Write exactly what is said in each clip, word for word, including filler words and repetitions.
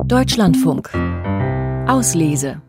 Deutschlandfunk. Auslese.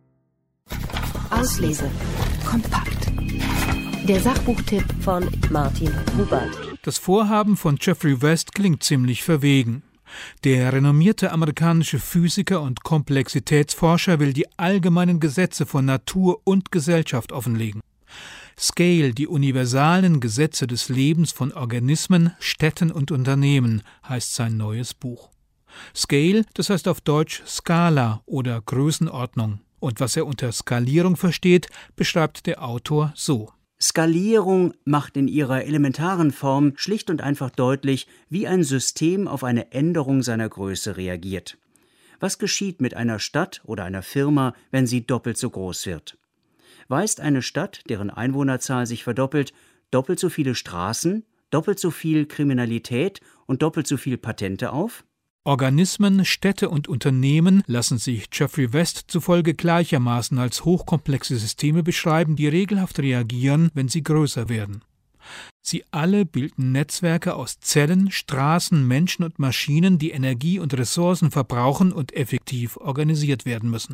Auslese. Kompakt. Der Sachbuchtipp von Martin Hubert. Das Vorhaben von Geoffrey West klingt ziemlich verwegen. Der renommierte amerikanische Physiker und Komplexitätsforscher will die allgemeinen Gesetze von Natur und Gesellschaft offenlegen. Scale, die universalen Gesetze des Lebens von Organismen, Städten und Unternehmen, heißt sein neues Buch. Scale, das heißt auf Deutsch Skala oder Größenordnung. Und was er unter Skalierung versteht, beschreibt der Autor so. Skalierung macht in ihrer elementaren Form schlicht und einfach deutlich, wie ein System auf eine Änderung seiner Größe reagiert. Was geschieht mit einer Stadt oder einer Firma, wenn sie doppelt so groß wird? Weist eine Stadt, deren Einwohnerzahl sich verdoppelt, doppelt so viele Straßen, doppelt so viel Kriminalität und doppelt so viel Patente auf? Organismen, Städte und Unternehmen lassen sich Geoffrey West zufolge gleichermaßen als hochkomplexe Systeme beschreiben, die regelhaft reagieren, wenn sie größer werden. Sie alle bilden Netzwerke aus Zellen, Straßen, Menschen und Maschinen, die Energie und Ressourcen verbrauchen und effektiv organisiert werden müssen.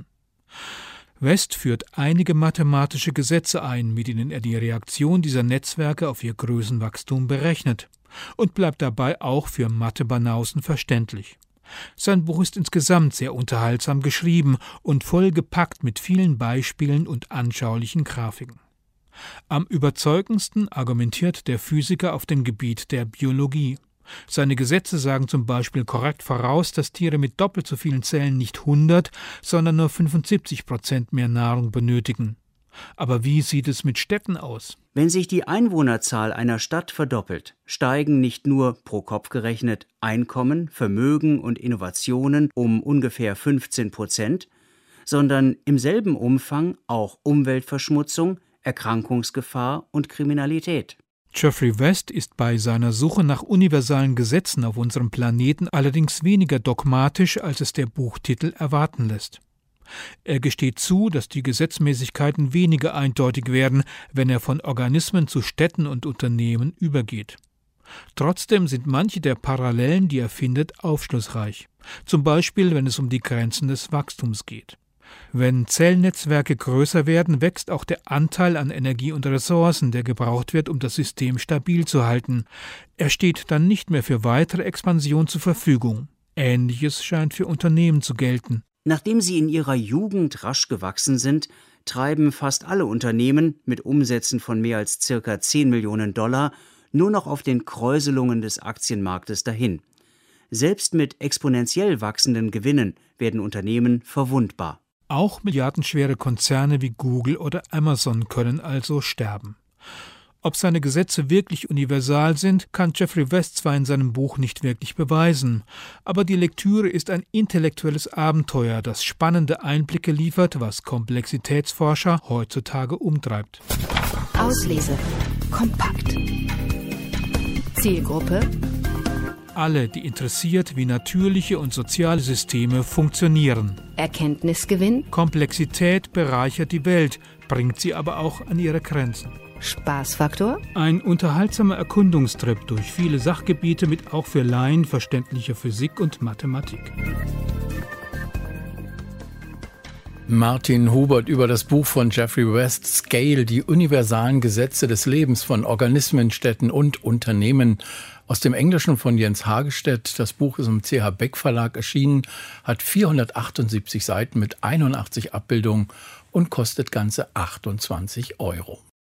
West führt einige mathematische Gesetze ein, mit denen er die Reaktion dieser Netzwerke auf ihr Größenwachstum berechnet, und bleibt dabei auch für Mathe-Banausen verständlich. Sein Buch ist insgesamt sehr unterhaltsam geschrieben und vollgepackt mit vielen Beispielen und anschaulichen Grafiken. Am überzeugendsten argumentiert der Physiker auf dem Gebiet der Biologie. Seine Gesetze sagen zum Beispiel korrekt voraus, dass Tiere mit doppelt so vielen Zellen nicht hundert, sondern nur fünfundsiebzig Prozent mehr Nahrung benötigen. Aber wie sieht es mit Städten aus? Wenn sich die Einwohnerzahl einer Stadt verdoppelt, steigen nicht nur pro Kopf gerechnet Einkommen, Vermögen und Innovationen um ungefähr fünfzehn Prozent, sondern im selben Umfang auch Umweltverschmutzung, Erkrankungsgefahr und Kriminalität. Geoffrey West ist bei seiner Suche nach universalen Gesetzen auf unserem Planeten allerdings weniger dogmatisch, als es der Buchtitel erwarten lässt. Er gesteht zu, dass die Gesetzmäßigkeiten weniger eindeutig werden, wenn er von Organismen zu Städten und Unternehmen übergeht. Trotzdem sind manche der Parallelen, die er findet, aufschlussreich. Zum Beispiel, wenn es um die Grenzen des Wachstums geht. Wenn Zellnetzwerke größer werden, wächst auch der Anteil an Energie und Ressourcen, der gebraucht wird, um das System stabil zu halten. Er steht dann nicht mehr für weitere Expansion zur Verfügung. Ähnliches scheint für Unternehmen zu gelten. Nachdem sie in ihrer Jugend rasch gewachsen sind, treiben fast alle Unternehmen mit Umsätzen von mehr als circa zehn Millionen Dollar nur noch auf den Kräuselungen des Aktienmarktes dahin. Selbst mit exponentiell wachsenden Gewinnen werden Unternehmen verwundbar. Auch milliardenschwere Konzerne wie Google oder Amazon können also sterben. Ob seine Gesetze wirklich universal sind, kann Geoffrey West zwar in seinem Buch nicht wirklich beweisen, aber die Lektüre ist ein intellektuelles Abenteuer, das spannende Einblicke liefert, was Komplexitätsforscher heutzutage umtreibt. Auslese. Kompakt. Zielgruppe: Alle, die interessiert, wie natürliche und soziale Systeme funktionieren. Erkenntnisgewinn: Komplexität bereichert die Welt, bringt sie aber auch an ihre Grenzen. Spaßfaktor: Ein unterhaltsamer Erkundungstrip durch viele Sachgebiete mit auch für Laien verständlicher Physik und Mathematik. Martin Hubert über das Buch von Geoffrey West, Scale, die universalen Gesetze des Lebens von Organismen, Städten und Unternehmen. Aus dem Englischen von Jens Hagestedt. Das Buch ist im C H Beck Verlag erschienen, hat vierhundertachtundsiebzig Seiten mit einundachtzig Abbildungen und kostet ganze achtundzwanzig Euro.